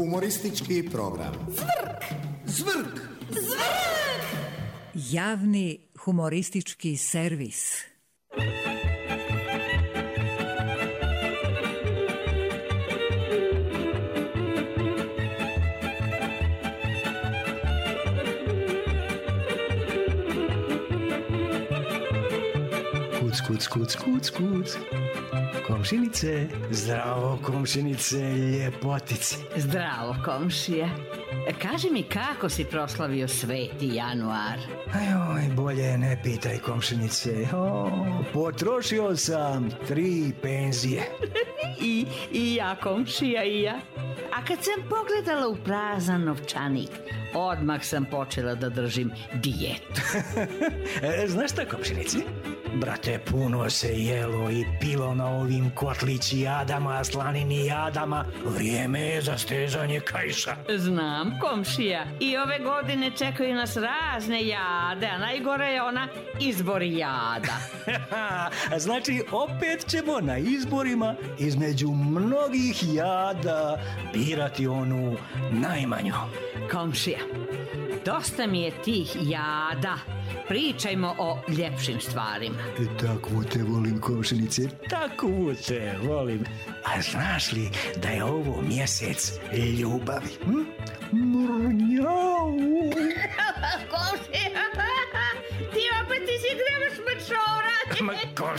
Humoristički program. Zvrk! Zvrk! Zvrk! Javni humoristički servis. Kuc. Komšinice, zdravo komšinice, ljepotice. Zdravo komšija. Kaži mi kako si proslavio Sveti januar? Ajoj, bolje ne pitaj komšinice. Potrošio sam 3 penzije. I ja komšija, i ja. A kad sam pogledala u prazan novčanik, odmah sam počela da držim dijetu. Znaš šta komšinice? Brate, puno se jelo i pilo na ovim kotlići jadama, slanini jadama. Vrijeme je za stezanje kaiša. Znam, komšija. I ove godine čekaju nas razne jade, a najgore je ona izbor jada. Znači, opet ćemo na izborima između mnogih jada birati onu najmanju. Komšija, dosta mi je tih jada. Pričajmo o ljepšim stvarima. Takvu te volim, komšinice, takvu te volim. A znaš li da je ovo mjesec ljubavi? Mrnjau. Komšija, ti opet izigravaš mačora. Ma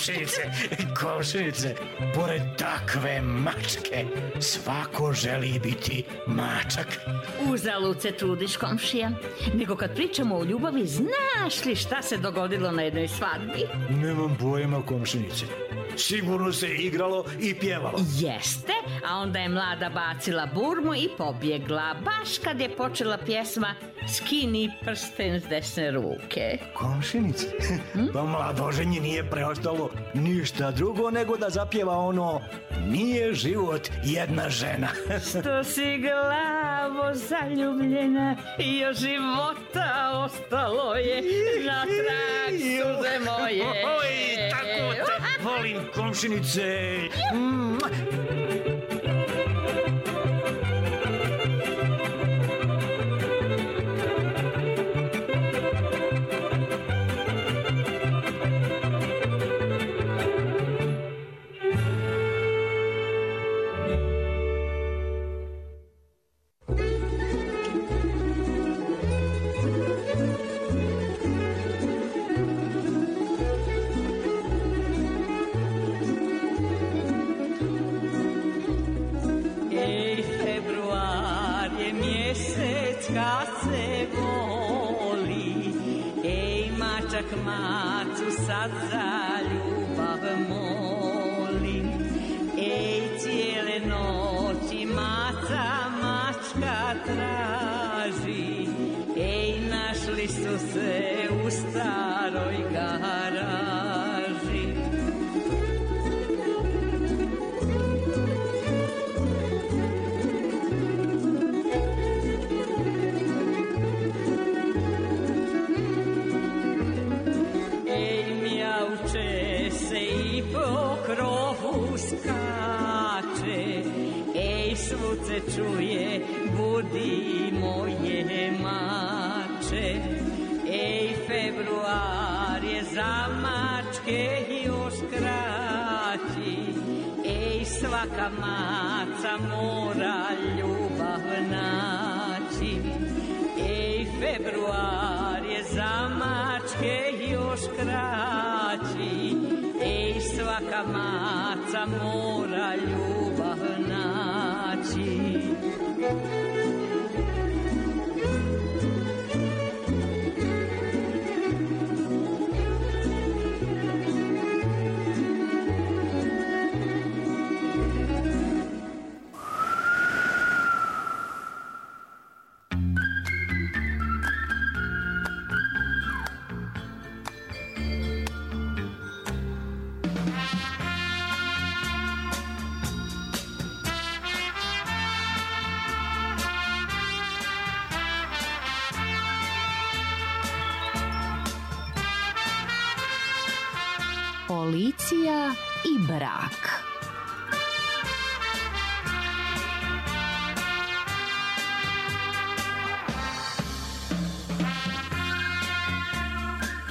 komšinice, pored takve mačke svako želi biti mačak. Uzalud se trudiš, komšija. Nego kad pričamo o ljubavi, znaš li šta se dogodilo na jednoj svadbi? Nemam pojma, komšinice. Sigurno se igralo i pjevalo. Jeste, a onda je mlada bacila burmu i pobjegla. Baš kad je počela pjesma Skini prsten s desne ruke. Komšinice, pa mladoženji nije preostalo ništa drugo nego da zapjeva ono Nije život jedna žena. Što si glavo zaljubljena i od života ostalo je na trag suze moje. Oj, tako te volim, komšinice. Kad se voli, ej mačak macu sad za ljubav moli. Ej cijele noći maca mačka traži, ej našli su se u staroj garaži. Po krovu skače, ej svud se čuje, budi moje mače. Ej februar je za mačke još kraći, ej svaka maca mora ljubav naći. Ej februar je za mačke još kraći, ej svaka maca mora ljubav naći. Policija i brak.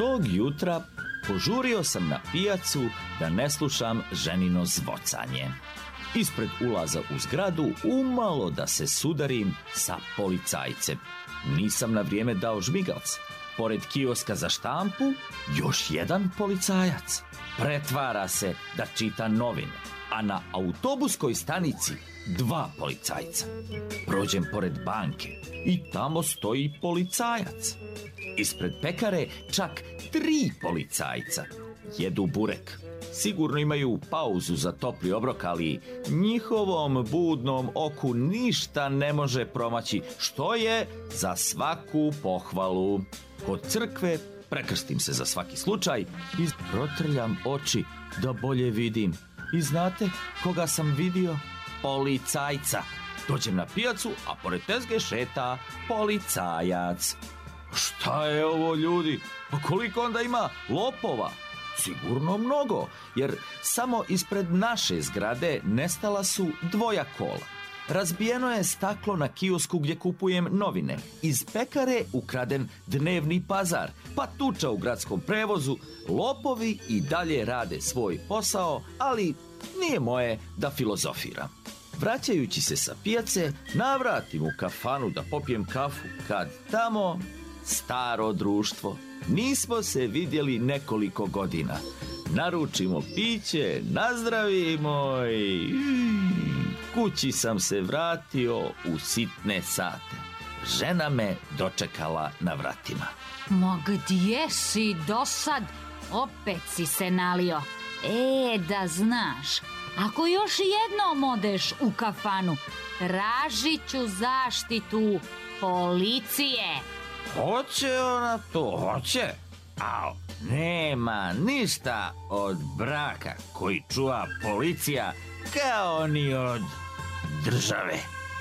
Tog jutra požurio sam na pijacu da ne slušam ženino zvocanje. Ispred ulaza u zgradu umalo da se sudarim sa policajcem. Nisam na vrijeme dao žmigavac. Pored kioska za štampu, još jedan policajac. Pretvara se da čita novine, a na autobuskoj stanici 2 policajca. Prođem pored banke i tamo stoji policajac. Ispred pekare čak 3 policajca. Jedu burek. Sigurno imaju pauzu za topli obrok, ali njihovom budnom oku ništa ne može promaći, što je za svaku pohvalu. Kod crkve prekrstim se za svaki slučaj i protrljam oči da bolje vidim. I znate koga sam vidio? Policajca. Dođem na pijacu, a pored tezge šeta policajac. Šta je ovo, ljudi? Pa koliko onda ima lopova? Sigurno mnogo, jer samo ispred naše zgrade nestala su 2 kola. Razbijeno je staklo na kiosku gdje kupujem novine. Iz pekare ukraden dnevni pazar, pa tuča u gradskom prevozu. Lopovi i dalje rade svoj posao, ali nije moje da filozofiram. Vraćajući se sa pijace, navratim u kafanu da popijem kafu, kad tamo staro društvo. Nismo se vidjeli nekoliko godina. Naručimo piće, nazdravimo i kući sam se vratio u sitne sate. Žena me dočekala na vratima. Ma gdje si dosad? Opet si se nalio. Da znaš, ako još jednom odeš u kafanu, tražit ću zaštitu policije. Hoće ona to, hoće. Al nema ništa od braka koji čuva policija kao ni od države.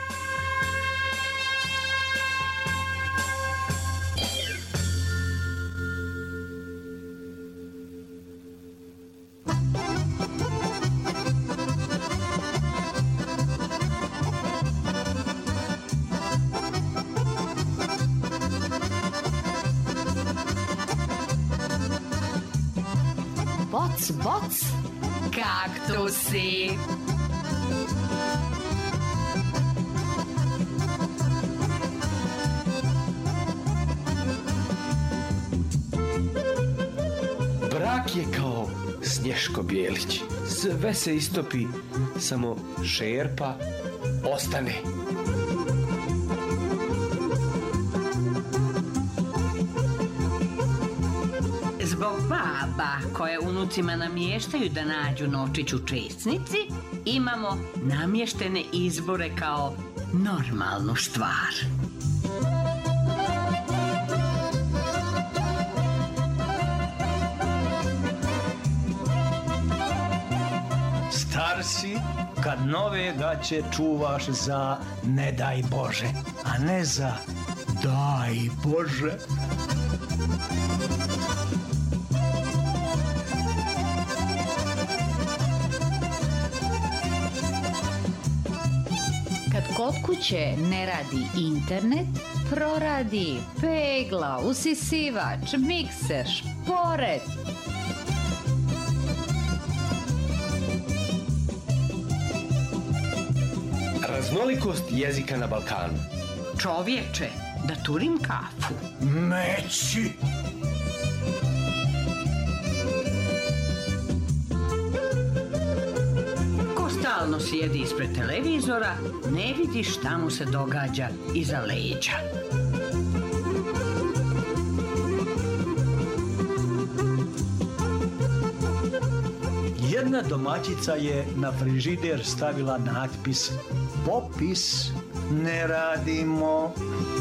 Boc, boc, kaktusi. Brak je kao Snješko Bijelić. Sve se istopi, samo šerpa ostane. Zbog baba koje unucima namještaju da nađu novčić u česnici, imamo namještene izbore kao normalnu stvar. Star si kad nove gaće čuvaš za ne daj Bože, a ne za daj Bože. Kad kod kuće ne radi internet, proradi pegla, usisivač, mikser, šporet. Raznolikost jezika na Balkanu. Čovječe, da turim kafu. Meći! Ko stalno sjedi ispred televizora, ne vidi šta mu se događa iza leđa. Jedna domaćica je na frižider stavila natpis popis ne radimo.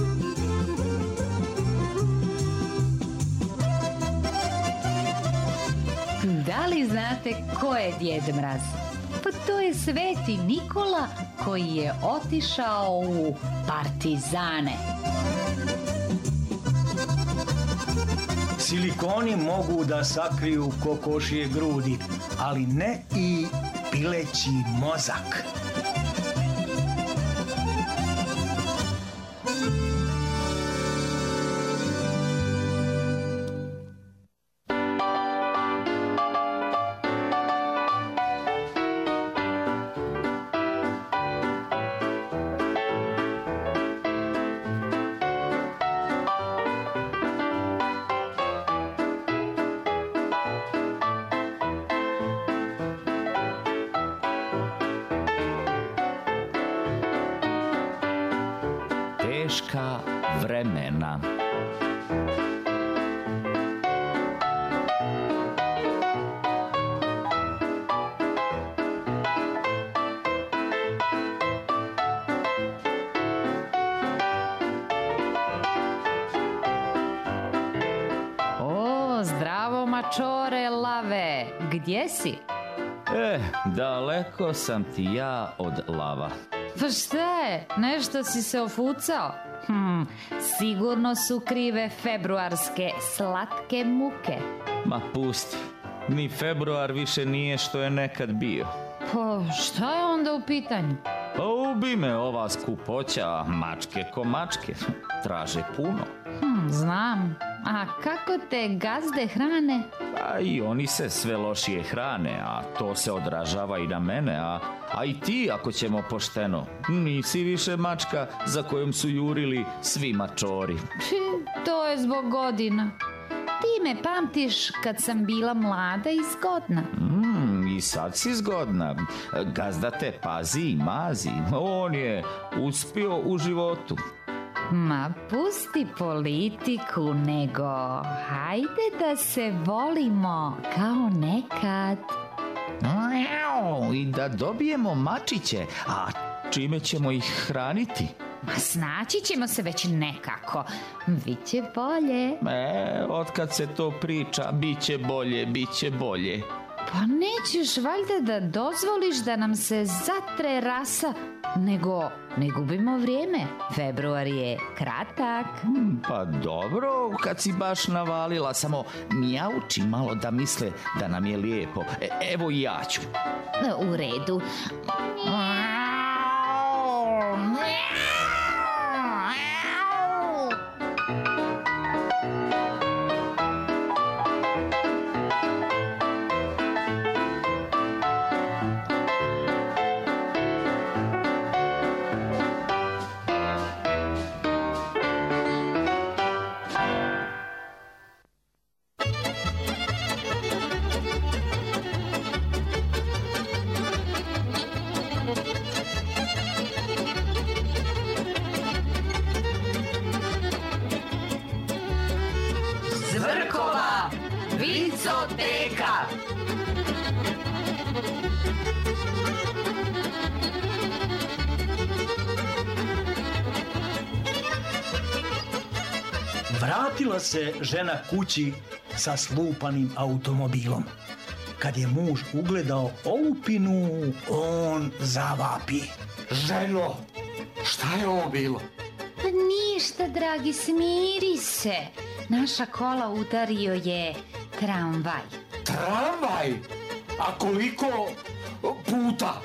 Da li znate ko je Djed Mraz? Pa to je Sveti Nikola koji je otišao u partizane. Silikoni mogu da sakriju kokošije grudi, ali ne i pileći mozak. teška vremena. Zdravo, mačore lave, gdje si? Daleko sam ti ja od lava. Pa šta je, nešto si se ofucao? Sigurno su krive februarske slatke muke. Ma pusti, ni februar više nije što je nekad bio. Pa šta je onda u pitanju? Pa ubi me ova skupoća, mačke ko mačke, traže puno. Znam. A kako te gazde hrane? Pa i oni se sve lošije hrane, a to se odražava i na mene, a i ti, ako ćemo pošteno, nisi više mačka za kojom su jurili svi mačori. To je zbog godina. Ti me pamtiš kad sam bila mlada i zgodna. I sad si zgodna. Gazda te pazi i mazi. On je uspio u životu. Ma pusti politiku, nego hajde da se volimo kao nekad. I da dobijemo mačiće, a čime ćemo ih hraniti? Ma snaći ćemo se već nekako. Biće bolje. Otkad se to priča, biće bolje, biće bolje. Pa nećeš valjda da dozvoliš da nam se zatre rasa, nego ne gubimo vrijeme. Februar je kratak. Pa dobro, kad si baš navalila, samo mjauči malo da misle da nam je lijepo. Evo i ja ću. U redu. Zvrkova vicoteka. Vratila se žena kući sa slupanim automobilom. Kad je muž ugledao olupinu, on zavapi. Ženo, šta je ovo bilo? Pa ništa, dragi, smiri se. Naša kola udario je tramvaj. Tramvaj? A koliko puta?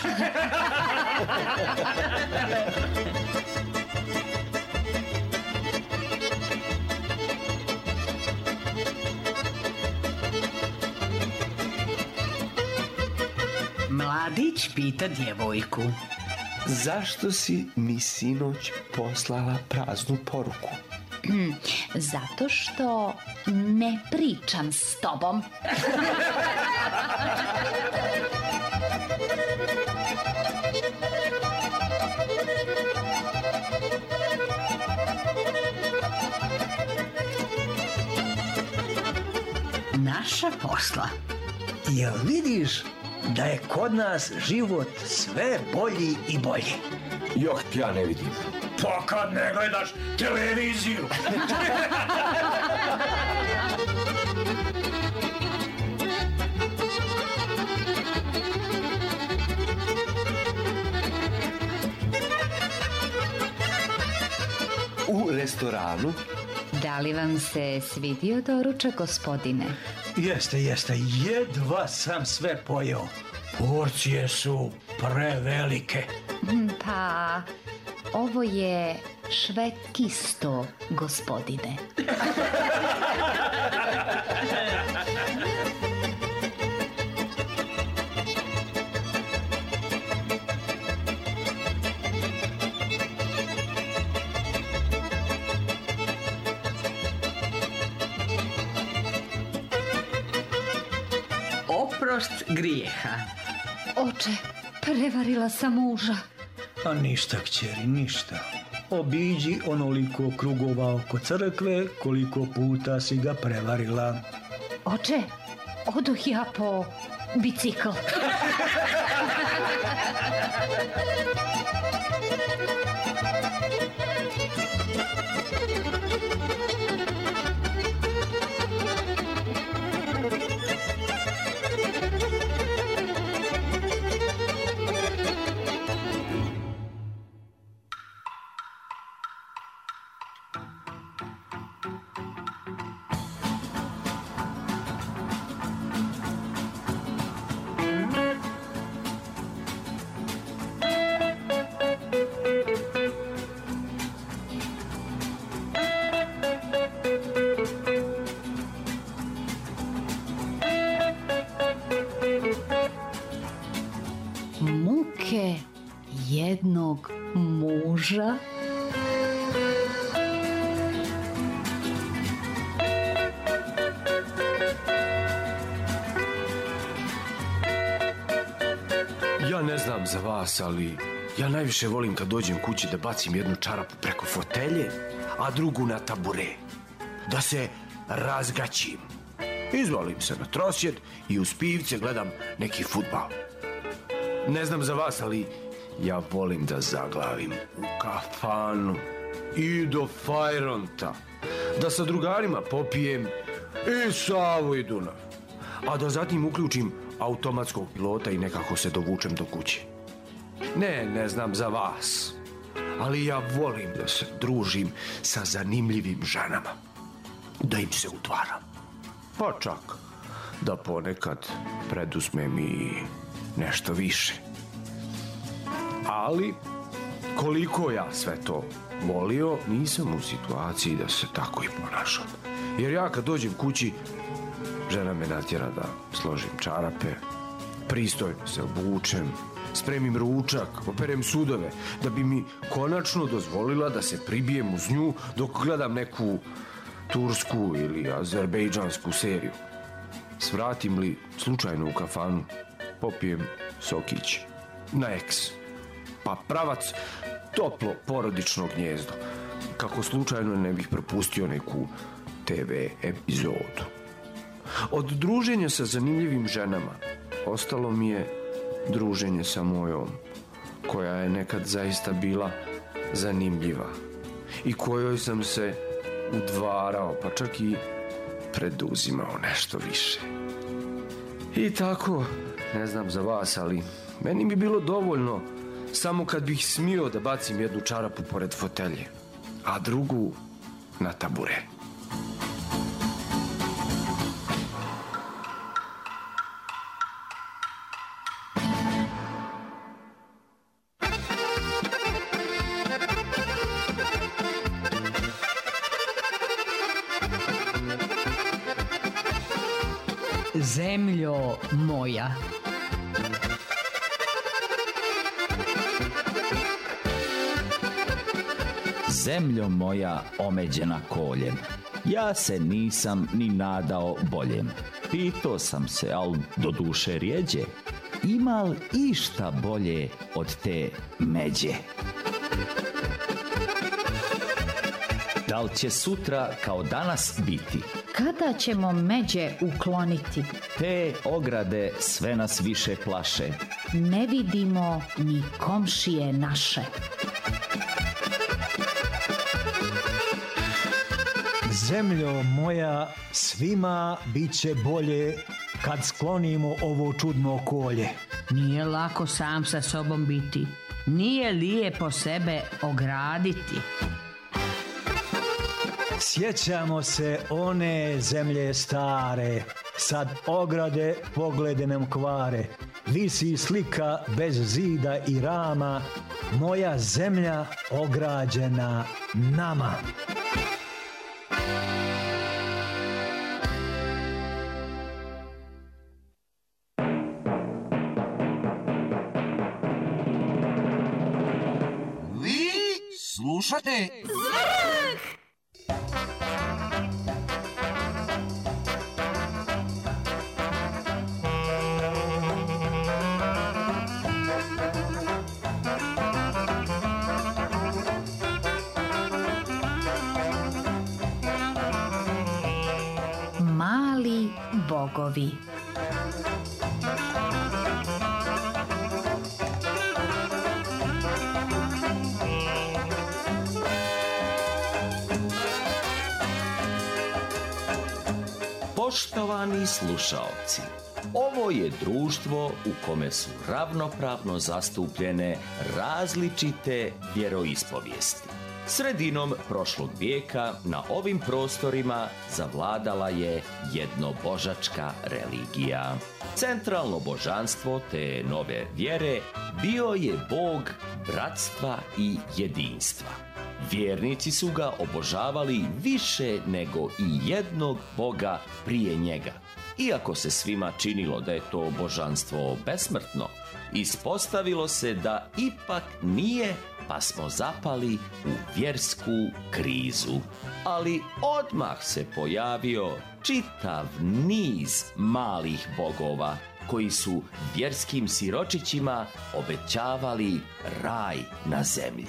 Mladić pita djevojku. Zašto si mi sinoć poslala praznu poruku? Zato što ne pričam s tobom. Naša posla. Jel vidiš da je kod nas život sve bolji i bolji? Jok, ja ne vidim. Pa kad ne gledaš televiziju. U restoranu. Da li vam se svidio doručak, gospodine? Jeste, jedva sam sve pojeo. Porcije su prevelike. Pa, ovo je švekisto, gospodine. Oprost grijeha. Oče, prevarila sam muža. A ništa, kćeri, ništa. obiđi onoliko krugova oko crkve koliko puta si ga prevarila. Oče, odoh ja po bicikl. Muke jednog muža. Ja ne znam za vas, ali ja najviše volim kad dođem kući da bacim jednu čarapu preko fotelje, a drugu na tabure. Da se razgaćim. Izvalim se na trosjed i uz pivce gledam neki fudbal. Ne znam za vas, ali ja volim da zaglavim u kafanu i do fajronta. Da sa drugarima popijem i Savu i Dunav. A da zatim uključim automatskog pilota i nekako se dovučem do kuće. Ne znam za vas, ali ja volim da se družim sa zanimljivim ženama. Da im se utvaram. Pa čak da ponekad preduzmem i nešto više. Ali, koliko ja sve to volio, nisam u situaciji da se tako i ponašam. Jer ja kad dođem kući, žena me natjera da složim čarape, pristojno se obučem, spremim ručak, operem sudove, da bi mi konačno dozvolila da se pribijem uz nju dok gledam neku tursku ili azerbejdžansku seriju. Svratim li slučajno u kafanu, popijem sokić na eks, pa pravac toplo porodično gnjezdo, kako slučajno ne bih propustio neku TV epizodu. Od druženja sa zanimljivim ženama ostalo mi je druženje sa mojom, koja je nekad zaista bila zanimljiva i kojoj sam se udvarao, pa čak i preduzimao nešto više. I tako, ne znam za vas, ali meni bi bilo dovoljno samo kad bih smio da bacim jednu čarapu pored fotelje, a drugu na tabure. Zemljo moja. Zemljo moja omeđena koljem, ja se nisam ni nadao boljem. Pitao sam se, al do duše rijeđe, ima li išta bolje od te međe? Da li će sutra kao danas biti? Kada ćemo međe ukloniti? Te ograde sve nas više plaše. Ne vidimo ni komšije naše. Zemljo moja, svima bit će bolje kad sklonimo ovo čudno kolje. Nije lako sam sa sobom biti. Nije lijepo sebe ograditi. Sjećamo se one zemlje stare, sad ograde poglede nam kvare. Visi slika bez zida i rama, moja zemlja ograđena nama. Vi slušate Zvrk! bogovi. Poštovani slušaoci, ovo je društvo u kome su ravnopravno zastupljene različite vjeroispovijesti. Sredinom prošlog vijeka na ovim prostorima zavladala je jednobožačka religija. Centralno božanstvo te nove vjere bio je Bog bratstva i jedinstva. Vjernici su ga obožavali više nego i jednog Boga prije njega. Iako se svima činilo da je to božanstvo besmrtno, ispostavilo se da ipak nije, pa smo zapali u vjersku krizu. Ali odmah se pojavio čitav niz malih bogova koji su vjerskim siročićima obećavali raj na zemlji.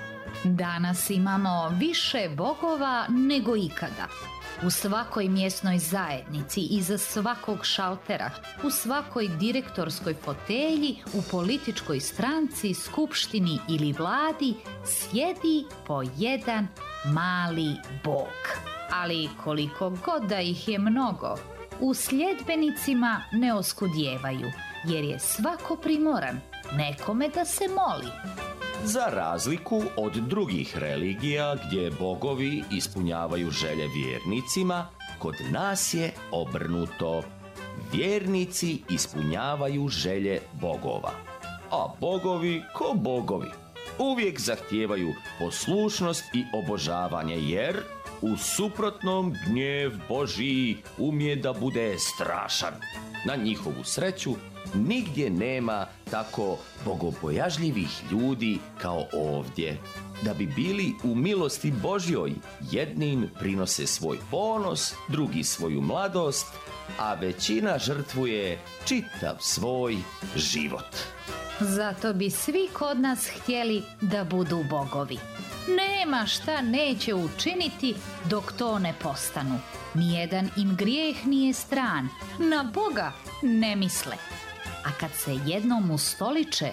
Danas imamo više bogova nego ikada. U svakoj mjesnoj zajednici, iza svakog šaltera, u svakoj direktorskoj fotelji, u političkoj stranci, skupštini ili vladi sjedi po jedan mali bog. Ali koliko god da ih je mnogo, u sljedbenicima ne oskudijevaju, jer je svako primoran nekome da se moli. Za razliku od drugih religija gdje bogovi ispunjavaju želje vjernicima, kod nas je obrnuto. Vjernici ispunjavaju želje bogova, a bogovi ko bogovi uvijek zahtijevaju poslušnost i obožavanje, jer u suprotnom gnjev Božji umije da bude strašan. Na njihovu sreću nigdje nema tako bogobojažljivih ljudi kao ovdje. Da bi bili u milosti Božjoj, jednim prinose svoj ponos, drugi svoju mladost, a većina žrtvuje čitav svoj život. Zato bi svi kod nas htjeli da budu bogovi. Nema šta neće učiniti dok to ne postanu. Nijedan im grijeh nije stran, na Boga ne misle. A kad se jednom ustoliče,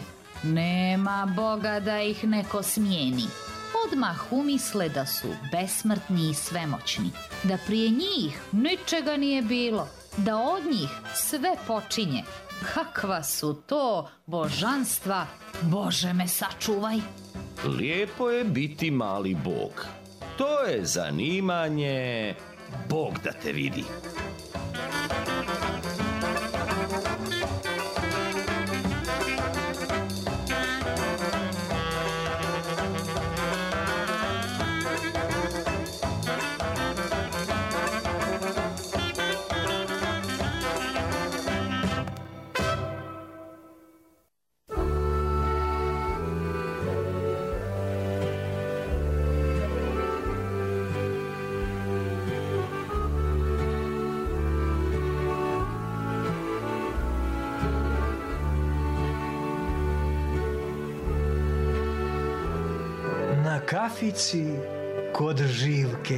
nema Boga da ih neko smijeni. Odmah umisle da su besmrtni i svemoćni, da prije njih ničega nije bilo, da od njih sve počinje. Kakva su to božanstva, Bože me sačuvaj! Lijepo je biti mali bog. To je zanimanje, Bog da te vidi. Na kafici kod Živke.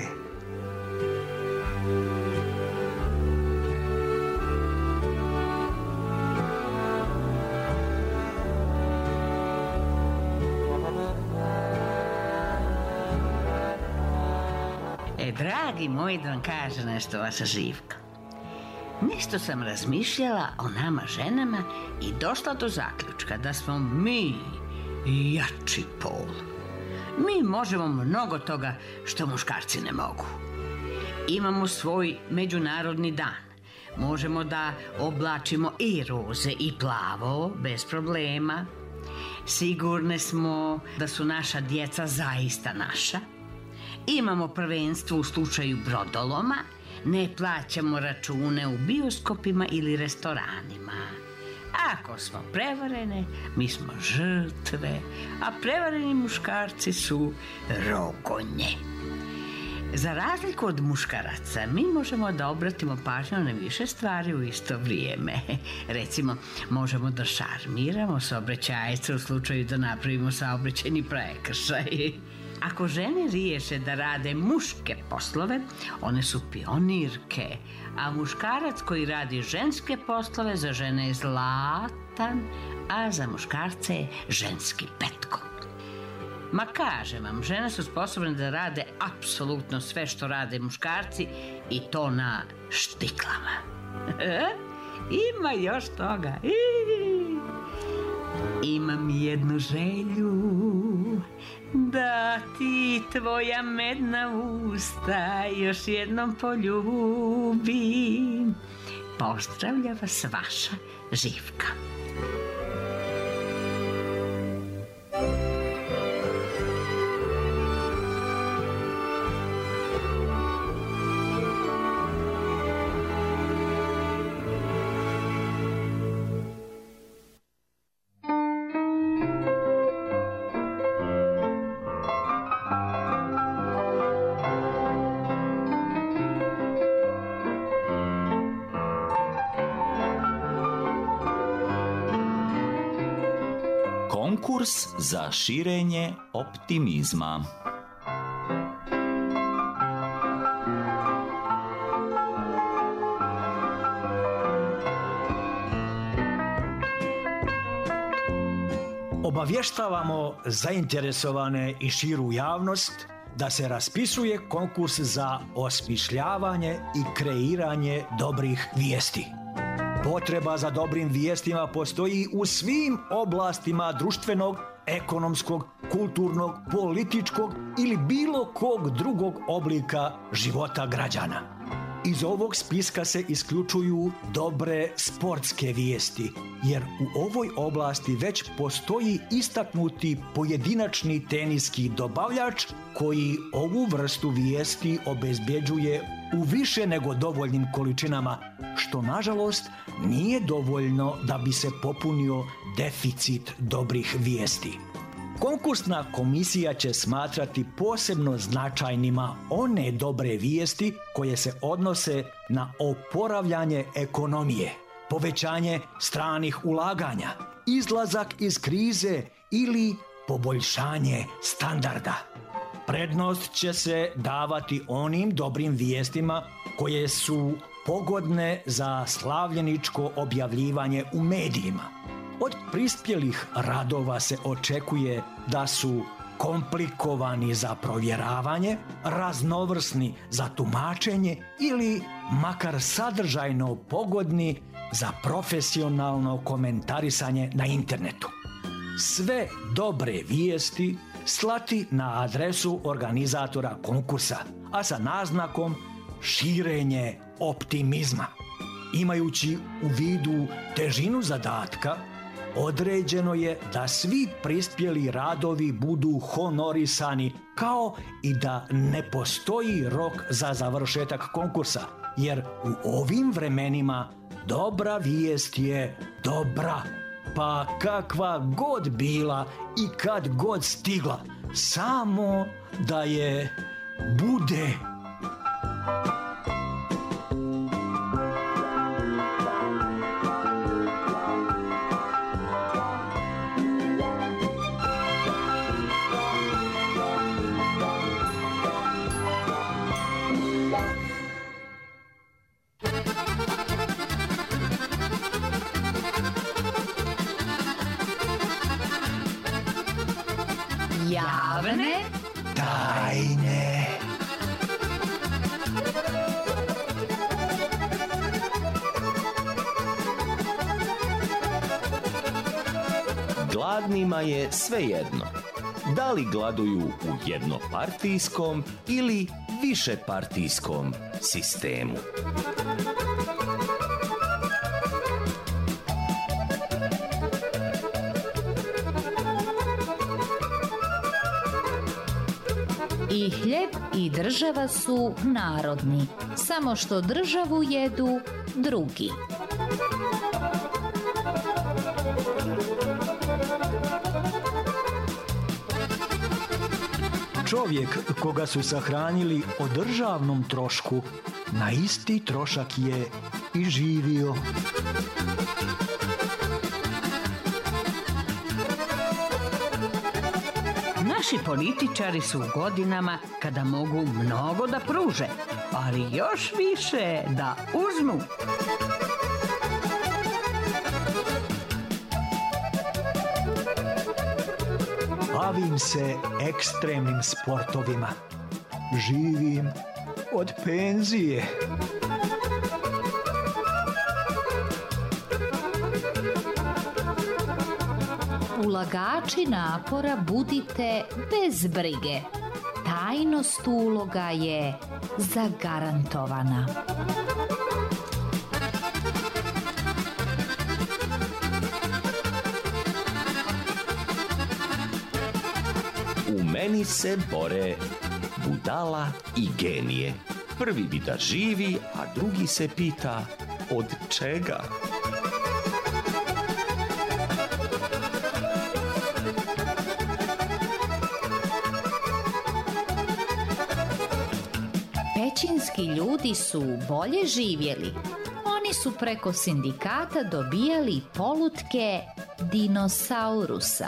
Dragi moj, da vam kaže nešto vaša Živka. Nešto sam razmišljala o nama ženama i došla do zaključka da smo mi jači pol. Mi možemo mnogo toga što muškarci ne mogu. Imamo svoj međunarodni dan. Možemo da oblačimo i roze i plavo bez problema. Sigurne smo da su naša djeca zaista naša. Imamo prvenstvo u slučaju brodoloma. Ne plaćamo račune u bioskopima ili restoranima. Ako smo prevarene, mi smo žrtve, a prevareni muškarci su rogonje. Za razliku od muškaraca, mi možemo da obratimo pažnju na više stvari u isto vrijeme. Recimo, možemo da šarmiramo saobraćajce u slučaju da napravimo saobraćajni prekršaj. Ako žene riješe da rade muške poslove, one su pionirke, a muškarac koji radi ženske poslove za žene je zlatan, a za muškarce je ženski petko. Ma kažem vam, žene su sposobne da rade apsolutno sve što rade muškarci i to na štiklama. Ima još toga. Imam jednu želju, da ti tvoja medna usta još jednom poljubim. Pozdravlja vas vaša Živka. Konkurs za širenje optimizma. Obavještavamo zainteresovane i širu javnost da se raspisuje konkurs za osmišljavanje i kreiranje dobrih vijesti. Potreba za dobrim vijestima postoji u svim oblastima društvenog, ekonomskog, kulturnog, političkog ili bilo kog drugog oblika života građana. Iz ovog spiska se isključuju dobre sportske vijesti, jer u ovoj oblasti već postoji istaknuti pojedinačni teniski dobavljač koji ovu vrstu vijesti obezbeđuje u više nego dovoljnim količinama, što nažalost nije dovoljno da bi se popunio deficit dobrih vijesti. Konkursna komisija će smatrati posebno značajnima one dobre vijesti koje se odnose na oporavljanje ekonomije, povećanje stranih ulaganja, izlazak iz krize ili poboljšanje standarda. Prednost će se davati onim dobrim vijestima koje su pogodne za slavljeničko objavljivanje u medijima. Od prispjelih radova se očekuje da su komplikovani za provjeravanje, raznovrsni za tumačenje ili makar sadržajno pogodni za profesionalno komentarisanje na internetu. Sve dobre vijesti slati na adresu organizatora konkursa, a sa naznakom širenje optimizma. Imajući u vidu težinu zadatka, određeno je da svi prispjeli radovi budu honorisani, kao i da ne postoji rok za završetak konkursa, jer u ovim vremenima dobra vijest je dobra, pa kakva god bila i kad god stigla, samo da je bude. Javne tajne. Gladnima je svejedno. Da li gladuju u jednopartijskom ili višepartijskom sistemu? I hljeb i država su narodni, samo što državu jedu drugi. Čovjek koga su sahranili o državnom trošku, na isti trošak je i živio. Na Naši političari su u godinama kada mogu mnogo da pruže, ali još više da uzmu. Bavim se ekstremnim sportovima. Živim od penzije. Ulagači napora budite bez brige. Tajnost uloga je zagarantovana. U meni se bore budala i genije. Prvi bi da živi, a drugi se pita od čega? Pećinski ljudi su bolje živjeli. Oni su preko sindikata dobijali polutke dinosaurusa.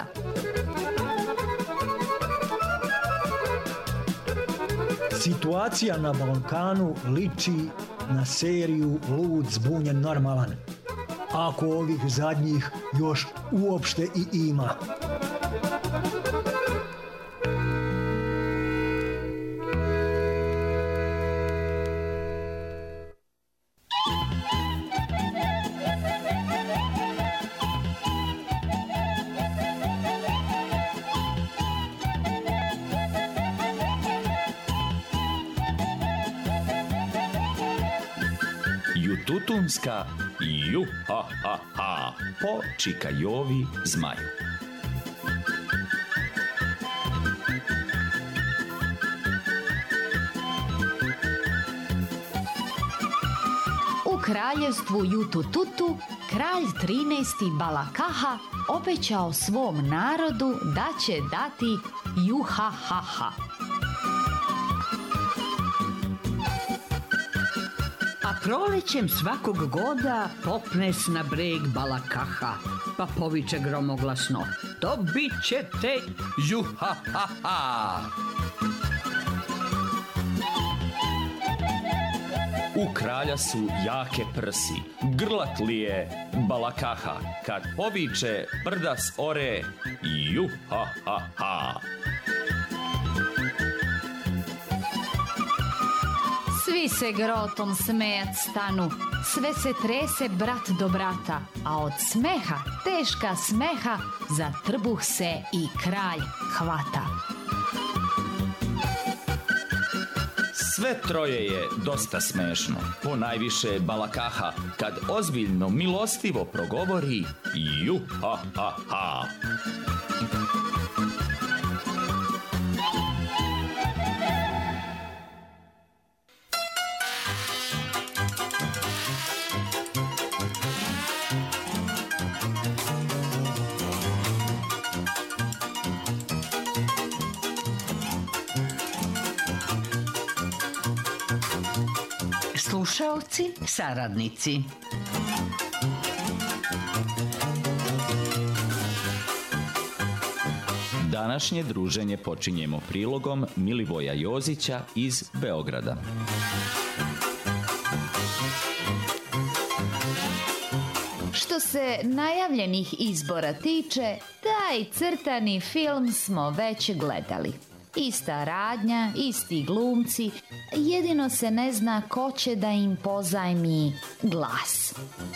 Situacija na Balkanu liči na seriju Lud, zbunjen, normalan. Ako ovih zadnjih još uopšte i ima. Tutunska ju-ha-ha-ha po Čikajovi zmaju. U kraljevstvu Jutututu kralj 13. Balakaha obećao svom narodu da će dati juha-ha-ha. A prolećem svakog goda popnes na breg Balakaha, pa poviče gromoglasno: dobit ćete Ju-ha-ha-ha! U kralja su jake prsi, grlat li je Balakaha, kad poviče brdas ore ju-ha-ha-ha. Svi se grotom smejat stanu, sve se trese brat do brata, a od smeha, teška smeha, za trbuh se i kralj hvata. Sve troje je dosta smešno, ponajviše Balakaha, kad ozbiljno milostivo progovori ju-ha-ha-ha. slušaoci, saradnici. Današnje druženje počinjemo prilogom Milivoja Jozića iz Beograda. Što se najavljenih izbora tiče, taj crtani film smo već gledali. Ista radnja, isti glumci, jedino se ne zna ko će da im pozajmi glas.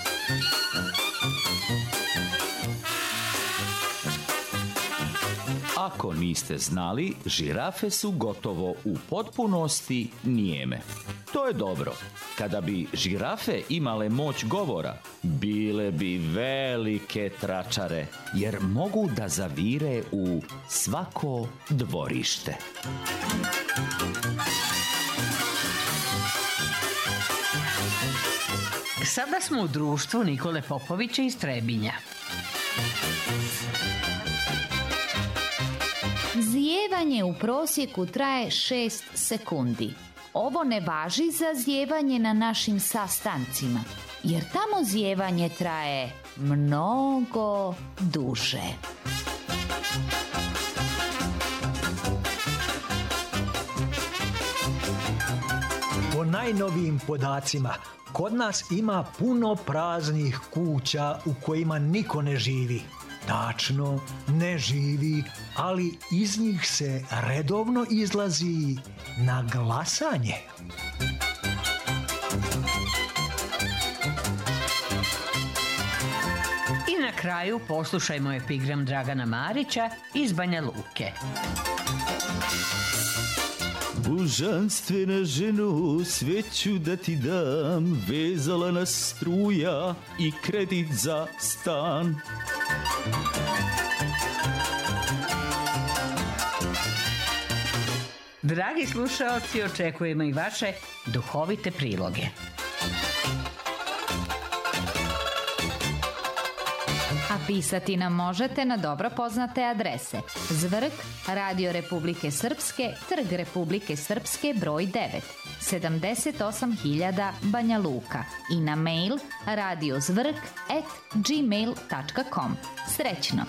Ako niste znali, žirafe su gotovo u potpunosti nijeme. To je dobro. Kada bi žirafe imale moć govora, bile bi velike tračare, jer mogu da zavire u svako dvorište. Sada smo u društvu Nikole Popovića iz Trebinja. Zijevanje u prosjeku traje 6 sekundi. Ovo ne važi za zijevanje na našim sastancima, jer tamo zijevanje traje mnogo duže. najnovijim podacima, kod nas ima puno praznih kuća u kojima niko ne živi. Tačno, ne živi, ali iz njih se redovno izlazi na glasanje. I na kraju poslušajmo epigram Dragana Marića iz Banja Luke. Božanstvena ženo, sve ću da ti dam, vezala nas struja i kredit za stan. Dragi slušaoci, očekujemo i vaše duhovite priloge. A pisati nam možete na dobro poznate adrese: Zvrk, Radio Republike Srpske, Trg Republike Srpske, broj 9, 78.000 Banja Luka, i na mail radiozvrk@gmail.com. Srećno!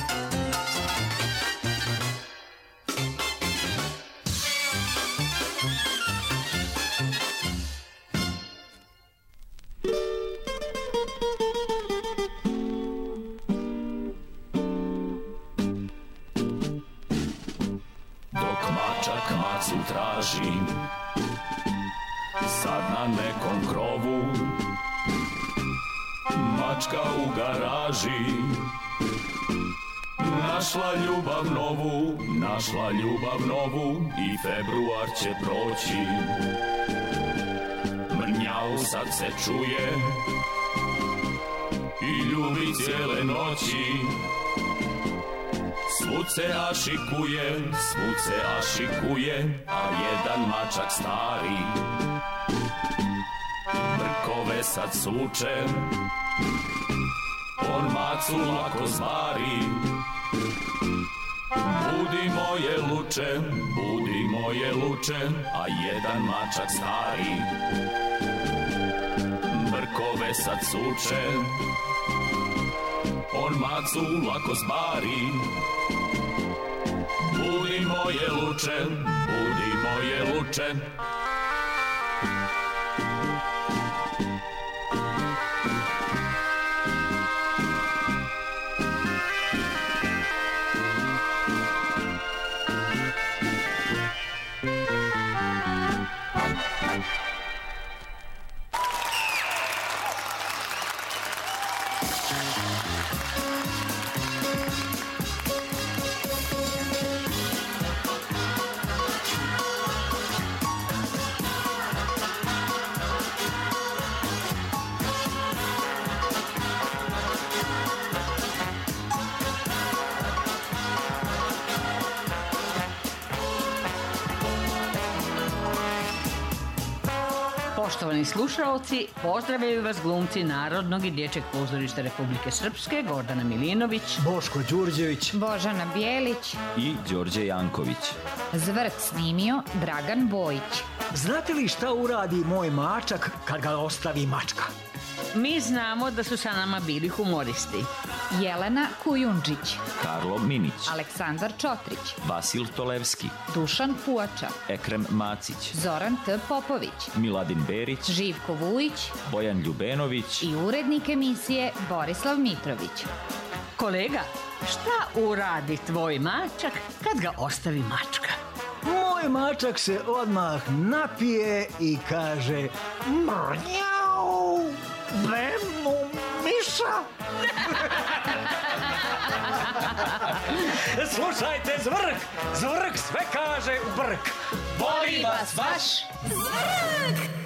Tražim sad na nekom krovu, mačka u garaži, našla ljubav novu i februar će proći. Mrnjao sad se čuje i ljubi cijele noći. Svud se ašikuje, a jedan mačak stari brkove sad suče, on macu lako zvari. Budi moje luče, a jedan mačak stari brkove sad suče, on macu lako zvari. Budi moje luče. Poštovani slušaoci, pozdravljaju vas glumci Narodnog i dječjeg pozorišta Republike Srpske Gordana Milinović, Boško Đurđević, Božana Bijelić i Đorđe Janković. Zvrk snimio Dragan Bojić. Znate li šta uradi moj mačak kad ga ostavi mačka? Mi znamo da su sa nama bili humoristi: Jelena Kujundžić, Karlo Minić, Aleksandar Čotrić, Vasil Tolevski, Dušan Puača, Ekrem Macić, Zoran T. Popović, Miladin Berić, Živko Vujić Bojan Ljubenović i urednik emisije Borislav Mitrović. Kolega, šta uradi tvoj mačak kad ga ostavi mačka? Moj mačak se odmah napije i kaže: mrnjau, bremu miša. Slušajte, Zvrk sve kaže brk. Voli vas vaš Zvrk!